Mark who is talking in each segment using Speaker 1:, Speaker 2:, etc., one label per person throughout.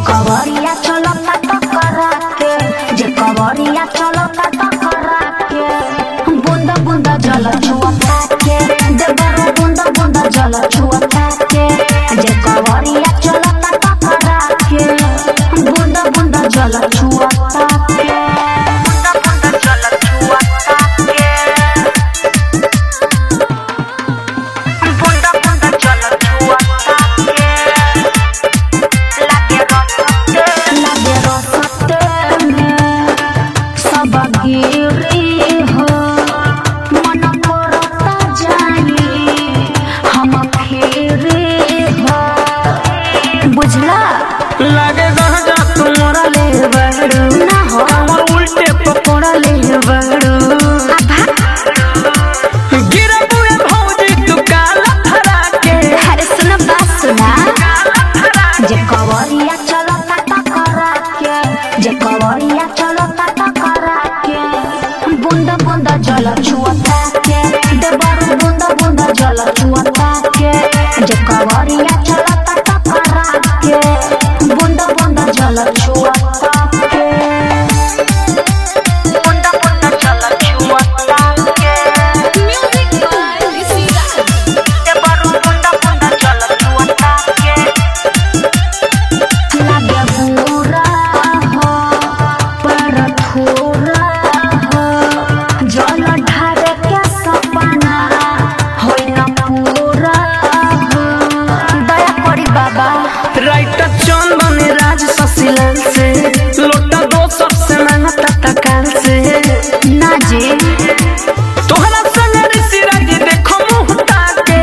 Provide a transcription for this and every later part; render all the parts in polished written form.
Speaker 1: कवरिया चलता टकरा के, जे कवरिया चलता टकरा के, बूंदा बूंदा जल छुअता के, देवरो बूंदा बूंदा जल छुअता के, जे कवरिया चलता टकरा के, बूंदा बूंदा जल छुअता के, बूंदा बूंदा जल छुअता के, बूंदा बूंदा जल छुअता के, लागे रसते में सब गिरी हो, मन करता जानी हम फेरे हो, बुझला
Speaker 2: लागे गहजा तुम्हारा ले बड़ू
Speaker 1: ना हो
Speaker 2: हमर उल्टे पकड़ा ले बड़ू गिरा बुए भौजी तू काला धरा के
Speaker 1: अरे सुन बात सुना, जे कवरिया चलता टकरा के, जे कवरिया चलता टकरा के, बूंदा बूंदा जल छुअता के, देवरो बूंदा बूंदा जल छुअता के, जे कवरिया चलता टकरा के, बूंदा बूंदा जल छुअता के, बूंदा बूंदा जल छुअता के, देवरो बूंदा बूंदा जल छुअता के, लागे बुरा हो पर थोड़ा हो, जल ढारे के सपना होई न पूरा हो, दया करी बाबा
Speaker 2: राइटर चंदन राज ससिलाल से लोटा दो सबसे मांगता तकाल से
Speaker 1: ना जी,
Speaker 2: तोहरा संग ऋषि राजी देखो मुंह ताके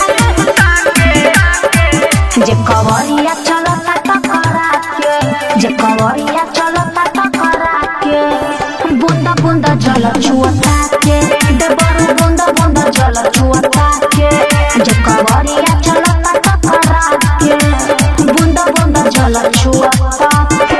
Speaker 1: जे कवरिया चलता टकरा के, जे कवरिया चलता टकरा के, बूंदा बूंदा जल छुअता के, देवरो बूंदा बूंदा जल छुअता के, जे कवरिया चलता टकरा के, बूंदा बूंदा जल छुअता के।